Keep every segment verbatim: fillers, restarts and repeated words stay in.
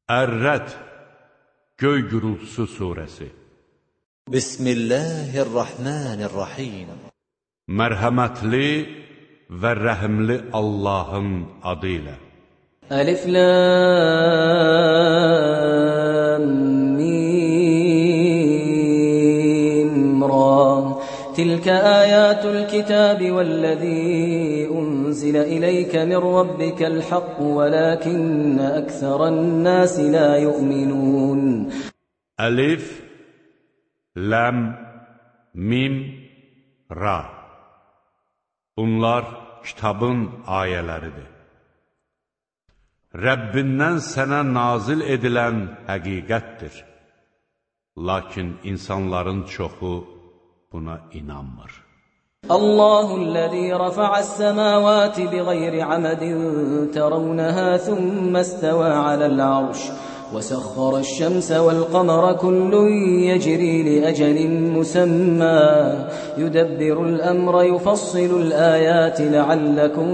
Ər-Rəd, Göy Gürültüsü surəsi. Bismillahirrahmanirrahim. Mərhəmətli və rəhimli Allahın adı ilə. Əlif Lam Mim Ra. Tilka ayatul kitabi vellezî unzile ileyke min rabbikel haqq velâkinne ekseran nâsi lâ yu'minûn. Əlif, Ləm, Mim, Ra. Bunlar kitabın ayələridir. Rəbbindən sənə nazil edilən həqiqətdir. Lakin insanların çoxu buna inanmır. Allahu'l-lezî rafa'as-semâvâti bighayri amadin terawnahâ thumma istawâ alel-arş. وسخر الشمس والقمر كل يجري لأجل مسمى يدبر الأمر يفصل الآيات لعلكم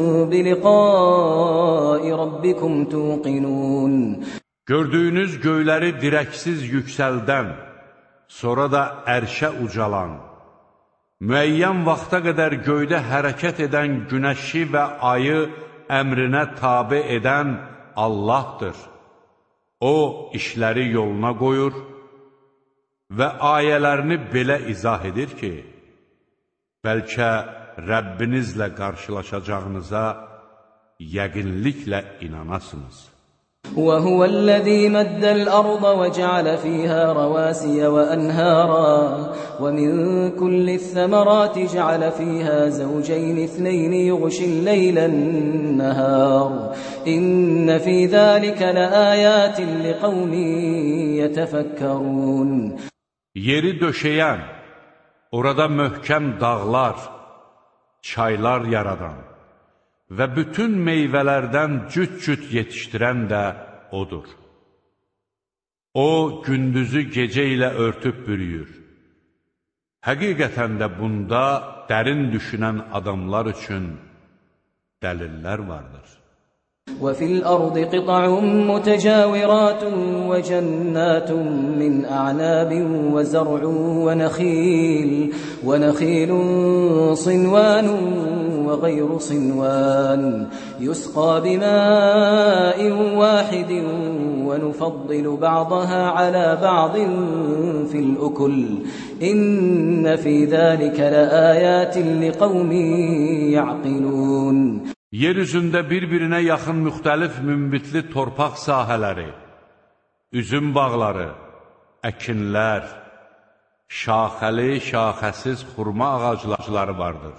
بلقاء ربكم توقنون. Gördüyünüz göyləri dirəksiz yüksəldən, sonra da ərşə ucalan, müəyyən vaxta qədər göydə hərəkət edən günəşi və ayı əmrinə tabe edən Allahdır. O, işləri yoluna qoyur və ayələrini belə izah edir ki, bəlkə Rəbbinizlə qarşılaşacağınıza yəqinliklə inanasınız. وَهُوَ الَّذِي مَدَّ الْأَرْضَ وَجَعَلَ فِيهَا رَوَاسِيَ وَأَنْهَارًا وَمِنْ كُلِّ الثَّمَرَاتِ جَعَلَ فِيهَا زَوْجَيْنِ اثْنَيْنِ يُغْشِي اللَّيْلَ النَّهَارَ إِنَّ فِي ذَلِكَ لَآيَاتٍ لِقَوْمٍ يَتَفَكَّرُونَ. Yeri döşəyən, orada möhkəm dağlar, çaylar yaradan və bütün meyvələrdən cüt-cüt yetişdirən də odur. O, gündüzü gecə ilə örtüb bürüyür. Həqiqətən də bunda dərin düşünən adamlar üçün dəlillər vardır. وَفِي الْأَرْضِ قِطَعٌ مُتَجَاوِرَاتٌ وَجَنَّاتٌ مِّنْ أَعْنَابٍ وَزَرْعٌ وَنَخِيلٌ وَنَخِيلٌ صِنْوَانٌ وغير صنوان يسقى بماء واحد ونفضل بعضها على بعض في الأكل إن في ذلك لآيات لقوم يعقلون. Yer üzündə bir-birinə yaxın müxtəlif münbitli torpaq sahələri, üzüm bağları, əkinlər, şaxəli, şaxəsiz xurma ağacları vardır.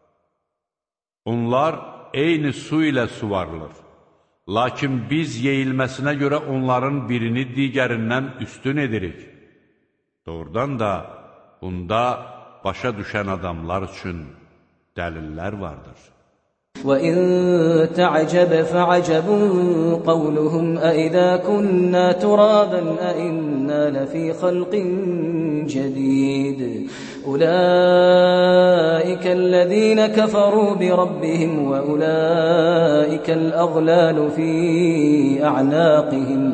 Onlar eyni su ilə suvarılır. Lakin biz yeyilməsinə görə onların birini digərindən üstün edirik. Doğrudan da bunda başa düşən adamlar üçün dəlillər vardır. وَإِن تَعْجَبْ فَعَجَبٌ قَوْلُهُمْ أَإِذَا كُنَّا تُرَابًا أَإِنَّا لَفِي خَلْقٍ جَدِيدٍ أُولَئِكَ الَّذِينَ كَفَرُوا بِرَبِّهِمْ وَأُولَئِكَ الْأَغْلَالُ فِي أَعْنَاقِهِمْ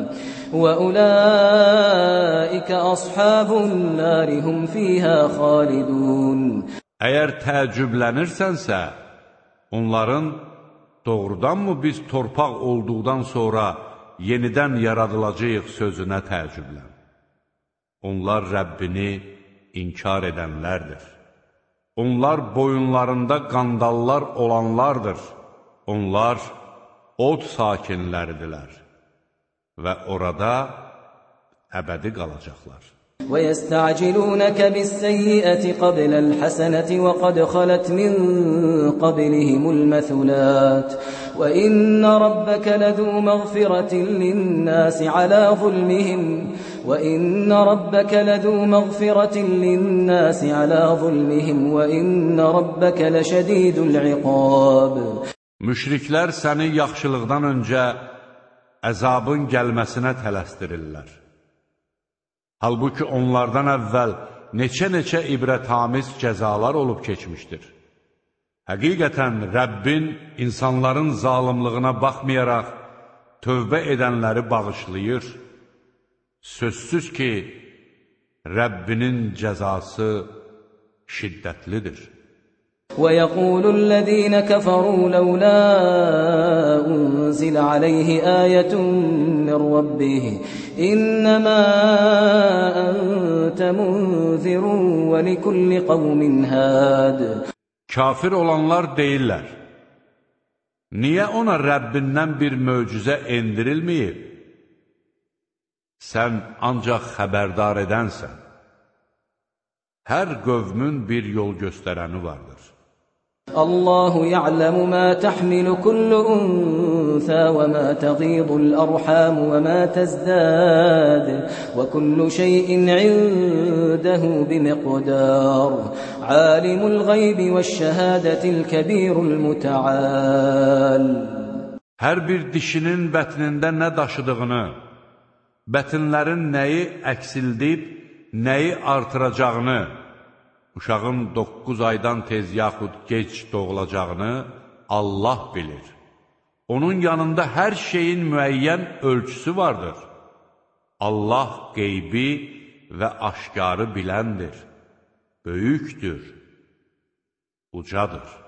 وَأُولَئِكَ أَصْحَابُ النَّارِ هُمْ فِيهَا خَالِدُونَ. Əgər təəccüblənirsənsə, onların doğrudanmı biz torpaq olduqdan sonra yenidən yaradılacağıq sözünə təəccüblən. Onlar Rəbbini inkar edənlərdir. Onlar boyunlarında qandallar olanlardır. Onlar od sakinləridirlər və orada əbədi qalacaqlar. وَيَسْتَعْجِلُونَكَ بِالسَّيِّئَةِ قَبْلَ الْحَسَنَةِ وَقَدْ خَلَتْ مِنْ قَبْلِهِمُ الْمَثُلَاتُ وَإِنَّ رَبَّكَ لَذُو مَغْفِرَةٍ لِلنَّاسِ عَلَى ظُلْمِهِمْ وَإِنَّ رَبَّكَ لَذُو مَغْفِرَةٍ لِلنَّاسِ عَلَى ظُلْمِهِمْ وَإِنَّ رَبَّكَ لَشَدِيدُ الْعِقَابِ. Müşriklər səni yaxşılıqdan öncə əzabın gəlməsinə tələsdirirlər. Halbuki onlardan əvvəl neçə-neçə ibrətamiz cəzalar olub keçmişdir. Həqiqətən Rəbbin insanların zalımlığına baxmayaraq tövbə edənləri bağışlayır. Sözsüz ki, Rəbbinin cəzası şiddətlidir. وَيَقُولُ الَّذِينَ كَفَرُوا لَوْلَا أُنزِلَ عَلَيْهِ آيَةٌ مِّن رَّبِّهِ إِنَّمَا أَنتَ مُنذِرٌ وَلِكُلِّ قَوْمٍ هَادٍ. Kafir olanlar deyirlər, niyə ona Rəbbindən bir möcüzə endirilməyib? Sən ancaq xəbərdar edənsən. Hər qövmün bir yol göstərəni vardır. Allahu ya'lamu ma tahmilu kullu untha wa ma taghidu al-arham wa ma tazdad wa kullu shay'in 'indahu bimiqdar. Alimul ghaybi wash-shahadati al-kabirul muta'al. Hər bir dişinin bətnində nə daşıdığını, bətinlərin nəyi əksildib, nəyi artıracağını, uşağın doqquz aydan tez yaxud gec doğulacağını Allah bilir. Onun yanında hər şeyin müəyyən ölçüsü vardır. Allah qeybi və aşkarı biləndir, böyükdür, ucadır.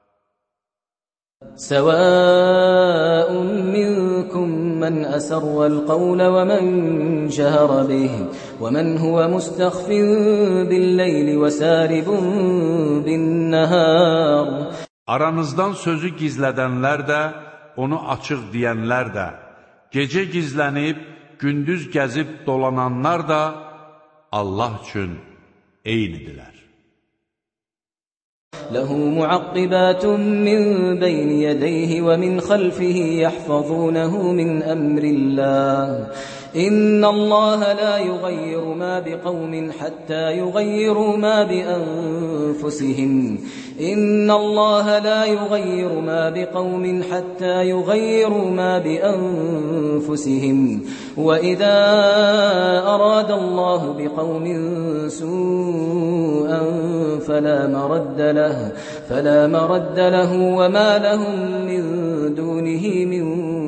Səvəun minkum mən əsərvəl qavlə və mən cəhərə bih və mən huvə müstəxfin bil-leyli və səribun bin-nəhər. Aranızdan sözü gizlədənlər də, onu açıq deyənlər də, gecə gizlənib, gündüz gəzib dolananlar da Allah üçün eynidirlər. له معقبات من بين يديه ومن خلفه يحفظونه من أمر الله إن الله لا يغير ما بقوم حتى يغيروا ما بأنفسهم إن الله لا يغير ما بقوم حتى يغيروا ما بأنفسهم وإذا أراد الله بقوم سوءا فلا مرد له فلا مرد له وما لهم من دونه من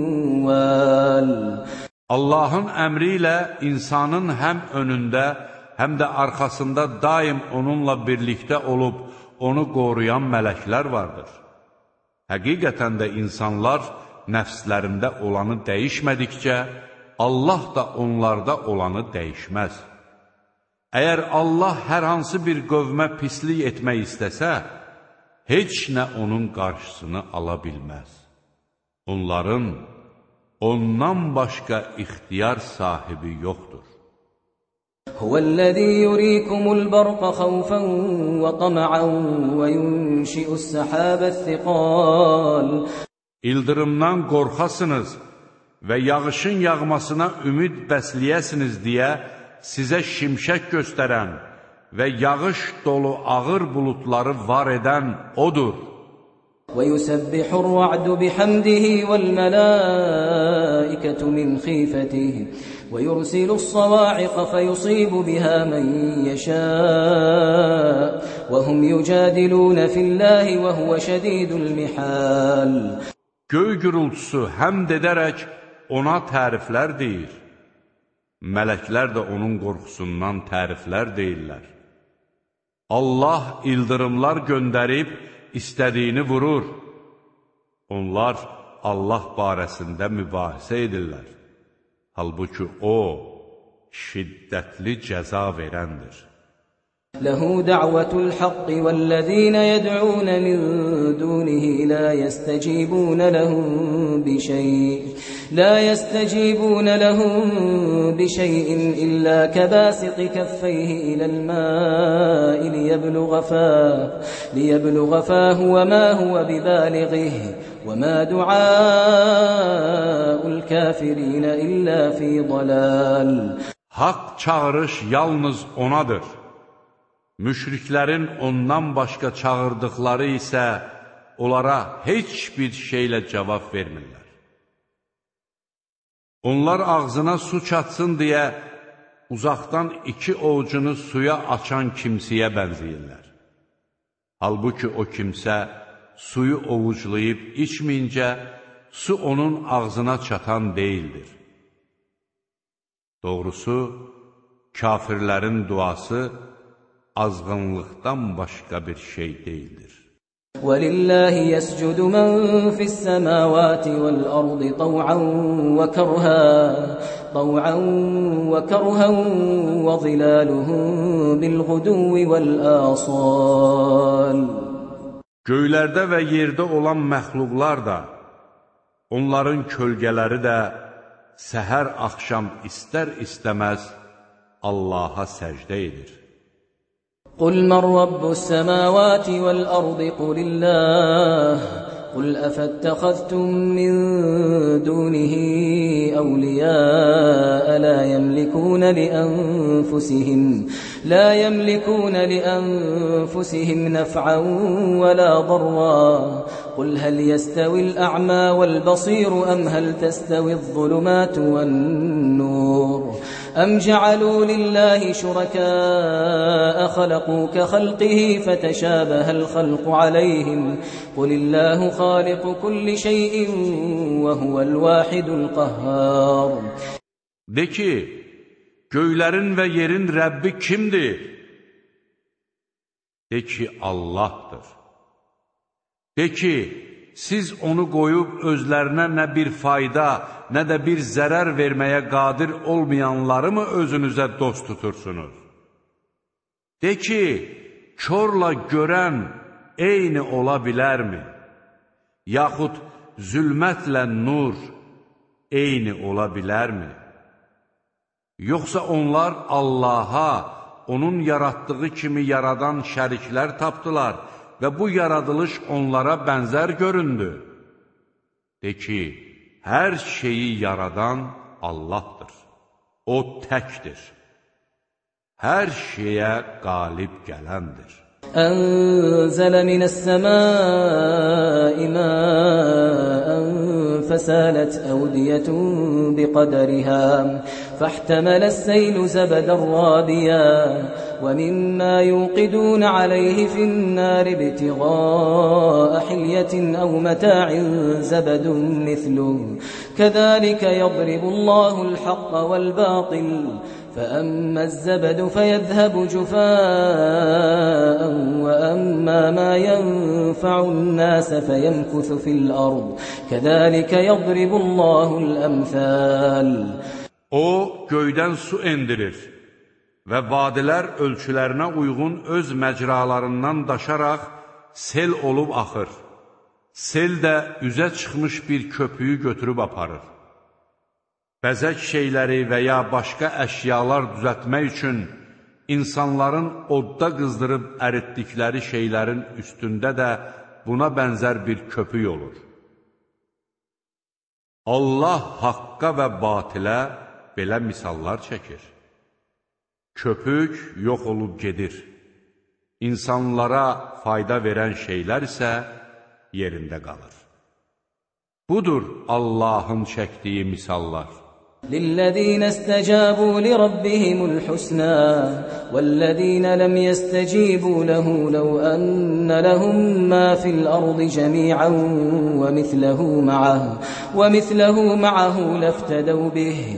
وال. Allahın əmri ilə insanın həm önündə, həm də arxasında daim onunla birlikdə olub, onu qoruyan mələklər vardır. Həqiqətən də insanlar nəfslərində olanı dəyişmədikcə, Allah da onlarda olanı dəyişməz. Əgər Allah hər hansı bir qövmə pislik etmək istəsə, heç nə onun qarşısını ala bilməz. Onların ondan başqa ixtiyar sahibi yoxdur. Huvəl-ləzî yurikumul barqa xawfan və tama'an və yunşi'us sahâbə's-siqâl. İldırımdan qorxasınız və yağışın yağmasına ümid bəsləyəsiniz deyə sizə şimşək göstərən və yağış dolu ağır bulutları var edən odur. وَيُسَبِّحُ الرَّعْدُ بِحَمْدِهِ وَالْمَلَائِكَةُ مِنْ خِيفَتِهِ وَيُرْسِلُ الصَّوَاعِقَ فَيُصِيبُ بِهَا مَنْ يَشَاءُ وَهُمْ يُجَادِلُونَ فِي اللَّهِ وَهُوَ شَدِيدُ الْمِحَالِ. Göy gürültüsü həmd edərək ona təriflər deyir. Mələklər də onun qorxusundan təriflər deyirlər. Allah ildırımlar göndərib, istədiyini vurur. Onlar Allah barəsində mübahisə edirlər. Halbuki O, şiddətli cəza verəndir. له دعوة الحق والذين يدعون من دونه لا يستجيبون لهم بشيء لا يستجيبون لهم بشيء إلا كباسط كفيه إلى الماء ليبلغ فاه ليبلغ فاه وما هو ببالغه وما دعاء الكافرين إلا في ضلال. Hak çağırış yalnız onadır. Müşriklərin ondan başqa çağırdıqları isə onlara heç bir şeylə cavab vermirlər. Onlar ağzına su çatsın deyə uzaqdan iki ovucunu suya açan kimsəyə bənzəyirlər. Halbuki o kimsə suyu ovuclayıb içməyincə su onun ağzına çatan deyildir. Doğrusu, kafirlərin duası azğınlıqdan başqa bir şey deyildir. وَلِلَّهِ يَسْجُدُ مَنْ فِي السَّمَاوَاتِ وَالْأَرْضِ طَوْعًا وَكَرْهًا طَوْعًا وَكَرْهًا وَظِلَالُهُمْ بِالْغُدُوِّ وَالْآصَالِ Göylərdə və yerdə olan məxluqlar da, onların kölgələri də səhər axşam istər-istəməz Allaha səcdə edir. قُلْ مَنْ رَبُّ السَّمَاوَاتِ وَالْأَرْضِ قُلِ اللَّهُ قُلْ أَفَاتَّخَذْتُمْ مِنْ دُونِهِ أَوْلِيَاءَ لَا يَمْلِكُونَ لِأَنْفُسِهِمْ لَا يَمْلِكُونَ لِأَنْفُسِهِمْ نَفْعًا وَلَا ضَرًّا قُلْ هَلْ يَسْتَوِي الْأَعْمَى وَالْبَصِيرُ أَمْ هَلْ تَسْتَوِي الظُّلُمَاتُ وَالنُّورُ أَمْ جَعَلُوا لِلَّهِ شُرَكَاءَ خَلَقُوا كَخَلْقِهِ فَتَشَابَهَ الْخَلْقُ عَلَيْهِمْ قُلِ اللَّهُ خَالِقُ كُلِّ شَيْءٍ وَهُوَ الْوَاحِدُ الْقَهَّارُ De ki, göylərin və yerin Rəbbi kimdir? De ki, Allahdır. De ki, siz onu qoyub özlərinə nə bir fayda, nə də bir zərər verməyə qadir olmayanları mı özünüzə dost tutursunuz? De ki, körlə görən eyni ola bilərmi? Yaxud zülmətlə nur eyni ola bilərmi? Yoxsa onlar Allaha, onun yaratdığı kimi yaradan şəriklər tapdılar və bu yaradılış onlara bənzər göründü. De ki, hər şeyi yaradan Allahdır. O təkdir. Hər şeyə qalib gələndir. أنزل من السماء ماء فسالت أودية بقدرها فاحتمل السيل زبدا رابيا ومما يوقدون عليه في النار ابتغاء حلية أو متاع زبد مثله كذلك يضرب الله الحق والباطل فأما الزبد فيذهب جفاء وأما ما ينفع الناس فيمكث في الأرض كذلك يضرب الله الأمثال. O göydən su endirir və vadilər ölçülərinə uyğun öz məcralarından daşaraq sel olub axır. Sel də üzə çıxmış bir köpüyü götürüb aparır. Bəzək şeyləri və ya başqa əşyalar düzəltmək üçün insanların odda qızdırıb əritdikləri şeylərin üstündə də buna bənzər bir köpük olur. Allah haqqa və batilə belə misallar çəkir. Köpük yox olub gedir. İnsanlara fayda verən şeylər isə yerində qalır. Budur Allahın çəkdiyi misallar. للذين استجابوا لربهم الحسنى والذين لم يستجيبوا له لو أن لهم ما في الأرض جميعا ومثله معه ومثله معه لافتدوا به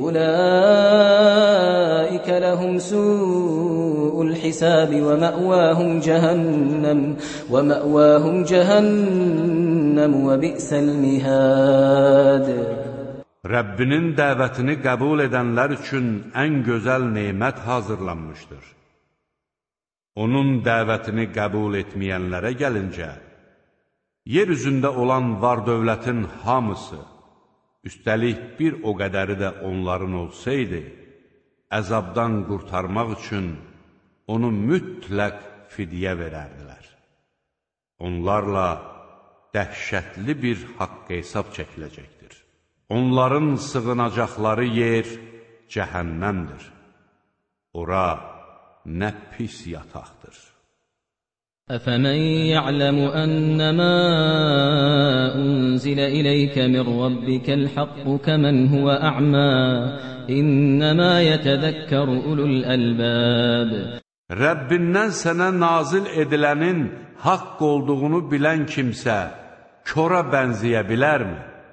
أولئك لهم سوء الحساب ومأواهم جهنم ومأواهم جهنم وبئس المهاد. Rəbbinin dəvətini qəbul edənlər üçün ən gözəl nemət hazırlanmışdır. Onun dəvətini qəbul etməyənlərə gəlincə, yer üzündə olan var-dövlətin hamısı, üstəlik bir o qədəri də onların olsaydı, əzabdan qurtarmaq üçün onu mütləq fidyə verərdilər. Onlarla dəhşətli bir haqq hesab çəkiləcəkdir. Onların sığınacaqları yer cəhənnəmdir. Ora nə pis yataqdır. أفمن يعلم أنما أنزل إليك من ربك الحق كمن هو أعمى إنما يتذكر أولو الألباب. Rəbbindən sənə nazil edilənin haqq olduğunu bilən kimsə kora bənzəyə bilərmi?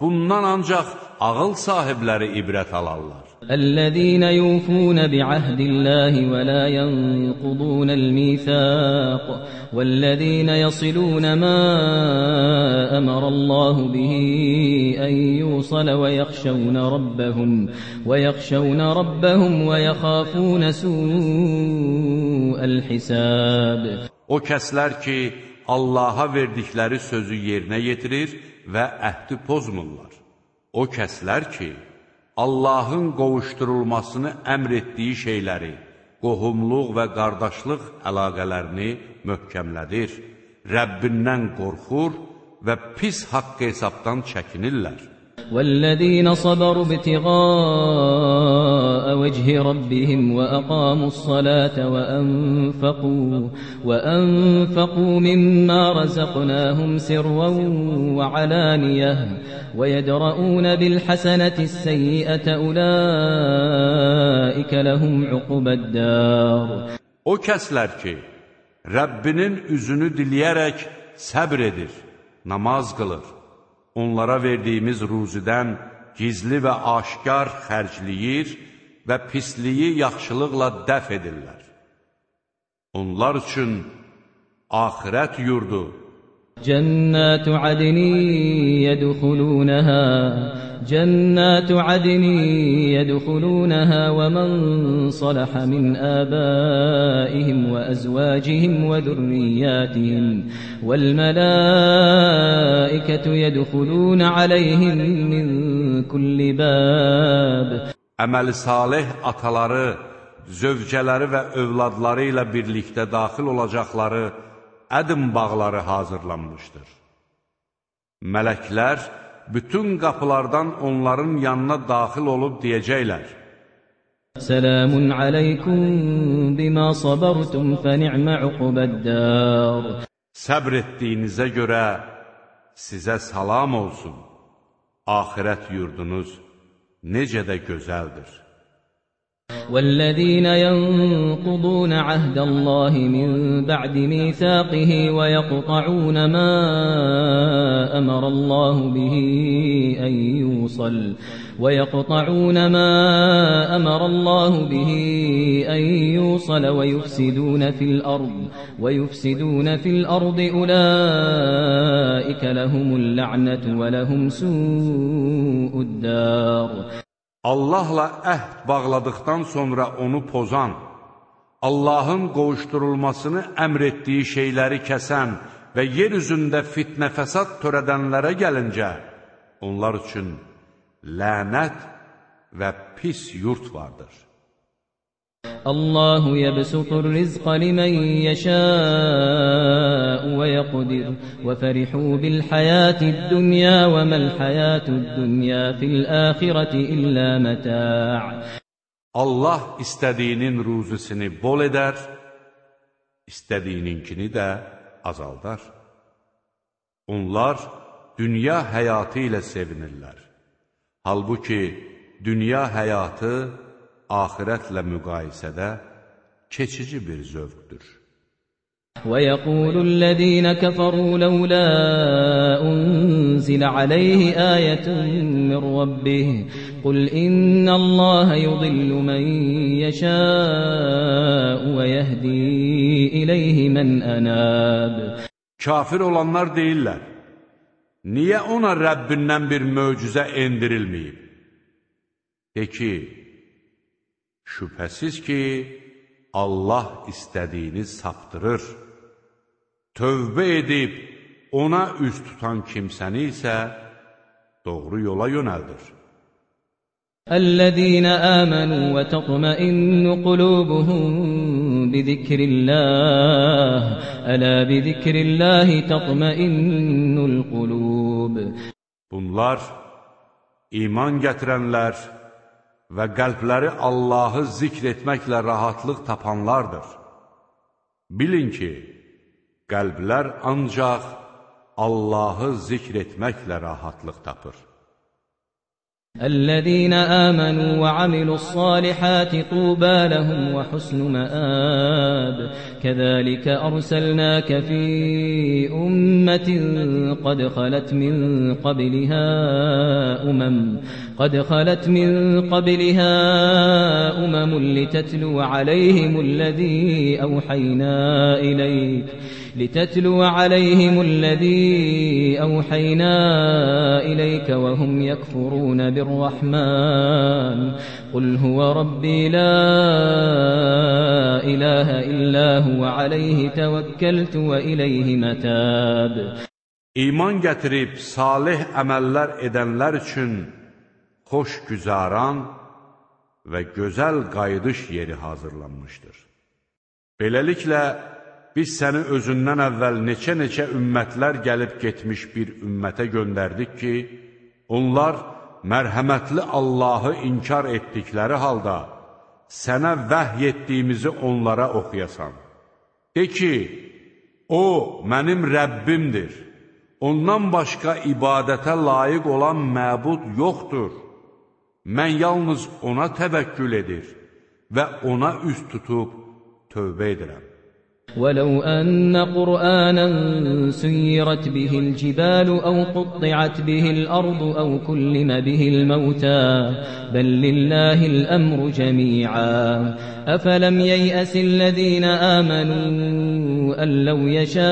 Bundan ancaq ağıl sahibləri ibrət alarlar. الذين يوفون بعهد الله ولا ينقضون الميثاق والذين يصلون ما أمر الله به أن يوصل ويخشون ربهم ويخشون ربهم ويخافون سوء الحساب. O kəslər ki, Allaha verdikləri sözü yerinə yetirir və əhdi pozmurlar. O kəslər ki, Allahın qovuşdurulmasını əmr etdiyi şeyləri, qohumluq və qardaşlıq əlaqələrini möhkəmlədir, Rəbbindən qorxur və pis haqq hesabdan çəkinirlər. وَالَّذِينَ صَبَرُوا ابْتِغَاءَ وَجْهِ رَبِّهِمْ وَأَقَامُوا الصَّلَاةَ وَأَنفَقُوا وَأَنفَقُوا مِمَّا رَزَقْنَاهُمْ سِرًّا وَعَلَانِيَةً وَيَدْرَؤُونَ بِالْحَسَنَةِ السَّيِّئَةَ أُولَئِكَ لَهُمْ عُقْبَى الدَّارِ. O kəslər ki, Rəbbinin üzünü diləyərək səbr edir, namaz qılır. Onlara verdiyimiz ruzidən gizli və aşkar xərcləyir və pisliyi yaxşılıqla dəf edirlər. Onlar üçün axirət yurdu جنات عدن يدخلونها جنات عدن يدخلونها ومن صلح من آبائهم وأزواجهم وذرياتهم والملائكة يدخلون عليهم من كل باب. Əməli salih ataları, zövcələri və övladları ilə birlikdə daxil olacaqları ədm bağları hazırlanmışdır. Mələklər bütün qapılardan onların yanına daxil olub deyəcəklər: Selamun aleykum bima sabartum fe ni'me uqbeddar. Səbr etdiyinizə görə sizə salam olsun. Axirət yurdunuz necə də gözəldir. والذين ينقضون عهد الله من بعد ميثاقه ويقطعون ما أمر الله به أن يوصل ويقطعون ما أمر الله به أن يوصل ويفسدون في الأرض ويفسدون في الأرض أولئك لهم اللعنة ولهم سوء الدار. Allahla əhd bağladıqdan sonra onu pozan, Allahın qovuşdurulmasını əmr etdiyi şeyləri kəsən və yer üzündə fitnə fəsad törədənlərə gəlincə, onlar üçün lənət və pis yurt vardır. Allahu yebsutur rizqa limen yasha'u ve yaqdir ve ferihu bil hayatid dunya ve mel hayatud dunya fil ahireti illa mata'. Allah istədiyinin ruzisini bol edər, istədiyininkini də azaldar. Onlar dünya həyatı ilə sevinirlər. Halbuki dünya həyatı axirətlə müqayisədə keçici bir zövqdür. وَيَقُولُ الَّذِينَ كَفَرُوا لَوْلَا أُنزِلَ عَلَيْهِ آيَةٌ مِّن رَّبِّهِ قُلْ إِنَّ اللَّهَ يُضِلُّ مَن يَشَاءُ وَيَهْدِي إِلَيْهِ مَنْ أَنَابَ. Kafir olanlar deyirlər: Niyə ona Rəbbindən bir möcüzə endirilməyib? De ki, şübhəsiz ki, Allah istədiyini saptırır. Tövbə edib ona üz tutan kimsəni isə doğru yola yönəldir. اَلَّذ۪ينَ آمَنُوا وَتَطْمَئِنُّ قُلُوبُهُمْ بِذِكْرِ اللّٰهِ أَلَا بِذِكْرِ اللّٰهِ تَطْمَئِنُّ الْقُلُوبِ. Bunlar iman gətirənlər və qəlbləri Allahı zikr etməklə rahatlıq tapanlardır. Bilin ki, qəlblər ancaq Allahı zikr etməklə rahatlıq tapır. الذين آمنوا وعملوا الصالحات طوبى لهم وحسن مآب كذلك أرسلناك في أمة قد خلت من قبلها أمم قد خلت من قبلها أمم لتتلو عليهم الذي أوحينا إليك لتتلو عليهم الذي أوحينا إليك وهم يكفرون بالرحمن قل هو ربي لا إله إلا هو عليه توكلت وإليه متاب. İman gətirib salih əməllər edənlər üçün xoş güzaran və gözəl qayıdış yeri hazırlanmışdır. Beləliklə, biz səni özündən əvvəl neçə-neçə ümmətlər gəlib getmiş bir ümmətə göndərdik ki, onlar mərhəmətli Allahı inkar etdikləri halda sənə vəhy etdiyimizi onlara oxuyasan. De ki, o mənim Rəbbimdir, ondan başqa ibadətə layiq olan məbud yoxdur. Mən yalnız ona təvəkkül edir və ona üz tutub tövbə edirəm. ولو أن قرآنا سيرت به الجبال أو قطعت به الأرض أو كلم به الموتى بل لله الأمر جميعا أفلم ييأس الذين آمنوا أن لو يشاء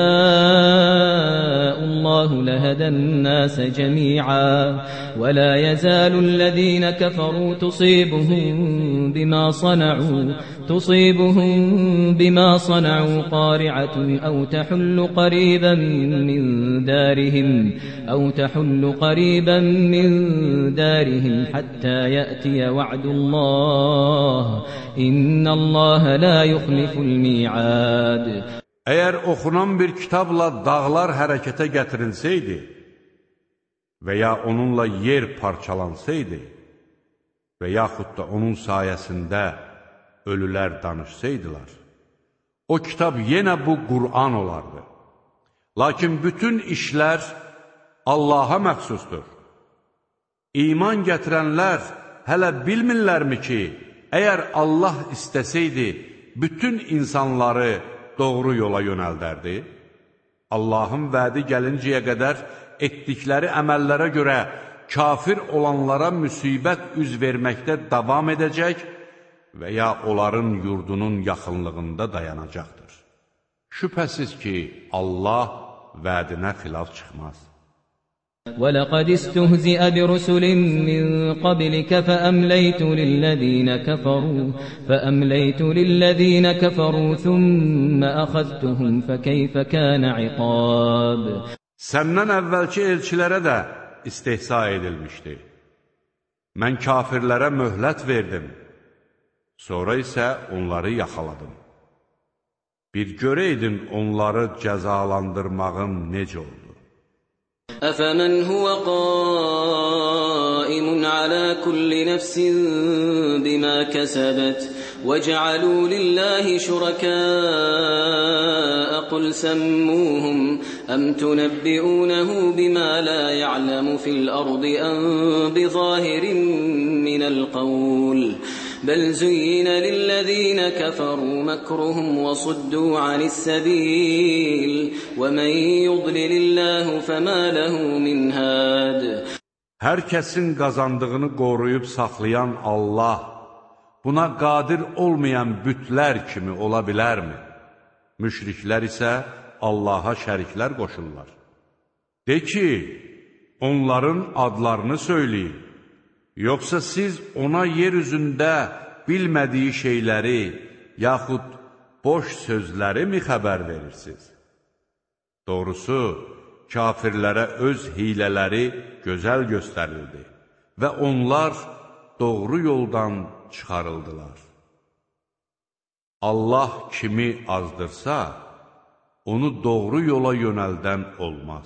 الله لهدى الناس جميعا ولا يزال الذين كفروا تصيبهم بما صنعوا تصيبهم بما صنعوا قارعة أو تحل قريبا من دارهم أو تحل قريبا من دارهم حتى يأتي وعد الله إن الله لا يخلف الميعاد. Əgər oxunan bir kitabla dağlar hərəkətə gətirilsəydi və ya onunla yer parçalansaydı və yaxud da onun sayəsində ölülər danışsaydılar, o kitab yenə bu Qur'an olardı. Lakin bütün işlər Allaha məxsusdur. İman gətirənlər hələ bilmirlərmi ki, əgər Allah istəsəydi, bütün insanları doğru yola yönəldərdi? Allahın vədi gəlincəyə qədər etdikləri əməllərə görə kafir olanlara müsibət üz verməkdə davam edəcək və ya onların yurdunun yaxınlığında dayanacaqdır. Şübhəsiz ki, Allah vədinə xilaf çıxmaz. وَلَقَدِ اسْتُهْزِئَ بِرُسُلٍ مِّن قَبْلِكَ فَأَمْلَيْتُ لِلَّذِينَ كَفَرُوا فَأَمْلَيْتُ لِلَّذِينَ كَفَرُوا ثُمَّ أَخَذْتُهُمْ فَكَيْفَ كَانَ عِقَابِ. Səndən əvvəlki elçilərə də istehza edilmişdi. Mən kafirlərə möhlət verdim. Sonra isə onları yaxaladım. Bir görəydin onları cəzalandırmağım necə oldu? أفمن هو قائم على كل نفس بما كسبت وجعلوا لله شركاء قل سموهم أم تنبئونه بما لا يعلم في الأرض أم بظاهر من القول بل زين للذين كفروا مكرهم وصدوا عن السبيل ومن يضلل الله فما له من هاد. Hər kəsin qazandığını qoruyub saxlayan Allah, buna qadir olmayan bütlər kimi ola bilərmi? Müşriklər isə Allaha şəriklər qoşurlar. De ki, onların adlarını söyləyin. Yoxsa siz ona yer üzündə bilmədiyi şeyləri, yaxud boş sözləri mi xəbər verirsiniz? Doğrusu, kafirlərə öz hilələri gözəl göstərildi və onlar doğru yoldan çıxarıldılar. Allah kimi azdırsa, onu doğru yola yönəldən olmaz.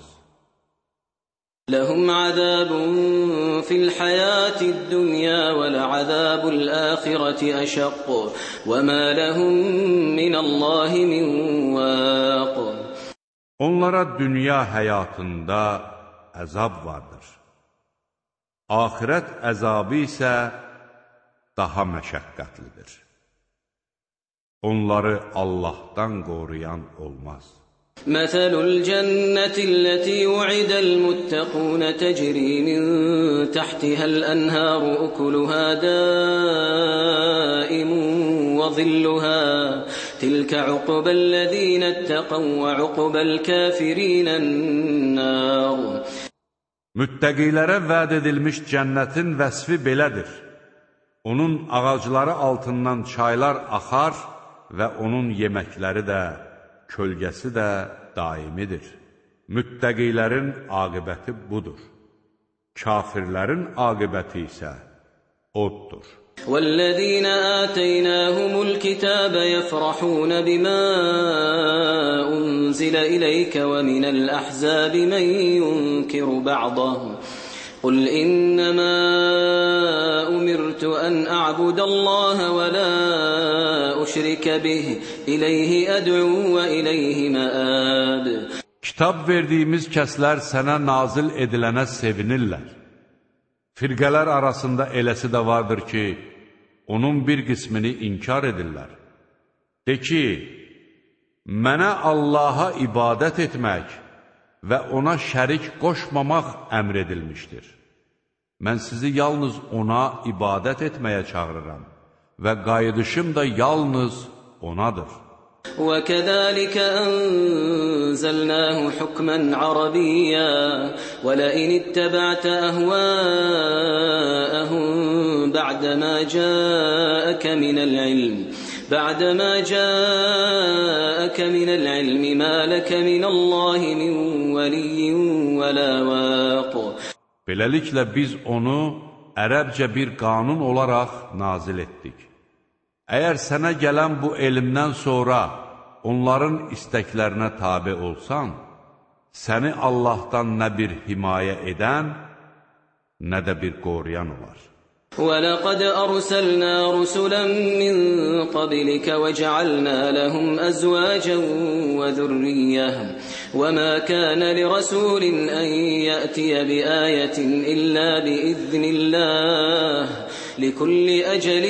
لهم عذاب في الحياة الدنيا ولعذاب الآخرة أشق وما لهم من الله من واق. Onlara dünya həyatında əzab vardır. Axirət əzabı isə daha məşəqqətlidir. Onları Allahdan qoruyan olmaz. مثل الجنة التي وعد المتقون تجري من تحتها الأنهار أكلها دائم وظلها تلك عقبى الذين اتقوا وعقبى الكافرين النار. Müttəqilərə vəd edilmiş cənnətin vəsfi belədir. Onun ağacları altından çaylar axar və onun yeməkləri də, kölgəsi də daimidir. Müttəqilərin aqibəti budur. Kafirlərin aqibəti isə oddur. وَالَّذِينَ آتَيْنَاهُمُ الْكِتَابَ يَفْرَحُونَ بِمَا أُنزِلَ إِلَيْكَ وَمِنَ الْأَحْزَابِ مَن يُنكِرُ بَعْضَهُ قُلْ إِنَّمَا أُمِرْتُ أَنْ أَعْبُدَ اللَّهَ وَلَا أُشْرِكَ بِهِ إِلَيْهِ أَدْعُو وَإِلَيْهِ مَآبِ. Kitab verdiyimiz kəslər sənə nazil edilənə sevinirlər. Firqələr arasında eləsi də vardır ki, onun bir qismini inkar edirlər. De ki, mənə Allaha ibadət etmək və ona şərik qoşmamaq əmr edilmişdir. Mən sizi yalnız ona ibadət etməyə çağırıram və qayıdışım da yalnız onadır. وَكَذَلِكَ أَنزَلْنَاهُ حُكْمًا عَرَبِيًّا وَلَئِنِ اتَّبَعْتَ أَهْوَاءَهُمْ بَعْدَمَا جَاءَكَ مِنَ الْعِلْمِ بَعْدَمَا جَاءَكَ مِنَ الْعِلْمِ مَا لَكَ مِنَ اللَّهِ مِنْ وَلِيٍّ وَلَا وَاقٍ. Beləliklə biz onu ərəbcə bir qanun olaraq nazil etdik. Əgər sənə gələn bu elmdən sonra onların istəklərinə tabe olsan, səni Allahdan nə bir himayə edən, nə də bir qoruyan olar. وَلَقَدْ أَرْسَلْنَا رُسُلًا مِّن قَبْلِكَ وَجَعَلْنَا لَهُمْ أَزْوَاجًا وَذُرِّيَّةً وَمَا كَانَ لِرَسُولٍ أَن يَأْتِيَ بِآيَةٍ إِلَّا بِإِذْنِ اللَّهِ لِكُلِّ أَجَلٍ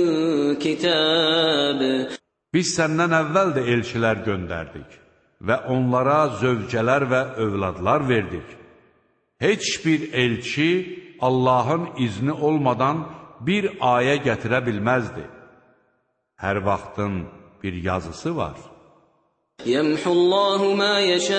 كِتَابٌ. Biz səndən əvvəl də elçilər göndərdik və onlara zövcələr və övladlar verdik. Heç bir elçi Allahın izni olmadan bir ayə gətirə bilməzdi. Hər vaxtın bir yazısı var. يَمْحُ اللَّهُ مَا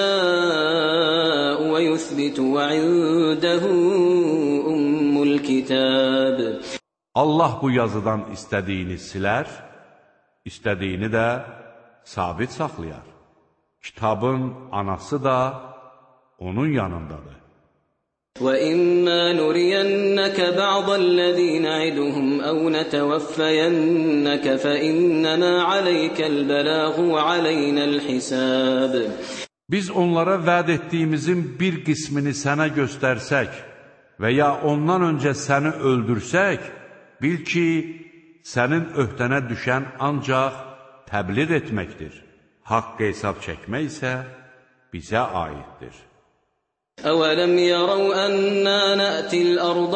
يَشَاءُ وَيُثْبِتُ وَعِندَهُ أُمُّ الْكِتَابِ. Allah bu yazıdan istədiyini silər, istədiyini də sabit saxlayar. Kitabın anası da onun yanındadır. وَإِمَّا نُرِيَنَّكَ بَعْضَ الَّذِي نَعِدُهُمْ أَوْ نَتَوَفَّيَنَّكَ فَإِنَّمَا عَلَيْكَ الْبَلَاغُ وَعَلَيْنَا الْحِسَابُ. Biz onlara vəd etdiyimizin bir qismini sənə göstərsək və ya ondan öncə səni öldürsək, bil ki, sənin öhdənə düşən ancaq təbliğ etməkdir. Haqq hesab çəkmək isə bizə aiddir. أَوَلَمْ يَرَوْا أَنَّا نَأْتِي الْأَرْضَ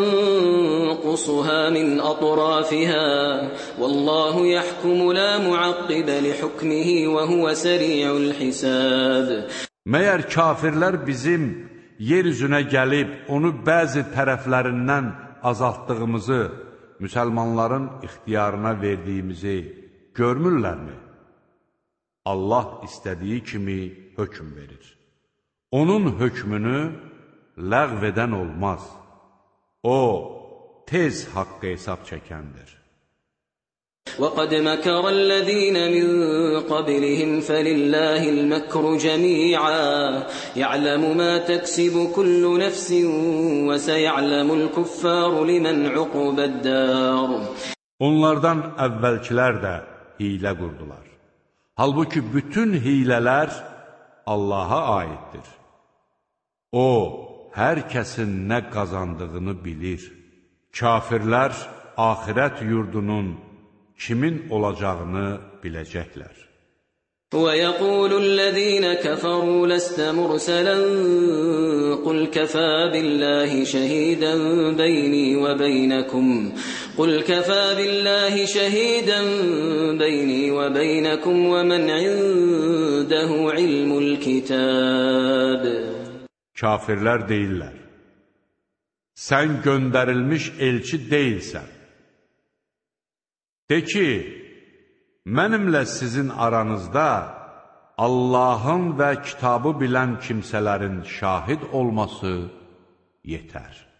نَنقُصُهَا مِنْ أَطْرَافِهَا وَاللَّهُ يَحْكُمُ لَا مُعَقِّبَ لِحُكْمِهِ وَهُوَ سَرِيعُ الْحِسَابِ. Məyər kafirlər bizim yer üzünə gəlib onu bəzi tərəflərindən azaltdığımızı, müsəlmanların ixtiyarına verdiyimizi görmürlərmi? Allah istədiyi kimi hökm verir. Onun hökmünü ləğv edən olmaz. O, tez haqqı hesab çəkəndir. وَقَدْ مَكَرَ الَّذِينَ مِنْ قَبْلِهِمْ فَلِلَّهِ الْمَكْرُ جَمِيعًا يَعْلَمُ مَا تَكْسِبُ كُلُّ نَفْسٍ وَسَيَعْلَمُ الْكُفَّارُ لِمَنْ عُقْبَى الدَّارِ. Onlardan əvvəlkilər də hiylə qurdular. Halbuki bütün hiylələr Allaha aiddir. O, hər kəsin nə qazandığını bilir. Kafirlər axirət yurdunun kimin olacağını biləcəklər. ويقول الذين كفروا لست مرسلا قل كفى بالله شهيدا بيني وبينكم قل كفى بالله شهيدا بيني وبينكم ومن عنده علم الكتاب. Kafirlər deyirlər: Sən göndərilmiş elçi deyilsən. De ki, mənimlə sizin aranızda Allahın və kitabı bilən kimsələrin şahid olması yetər.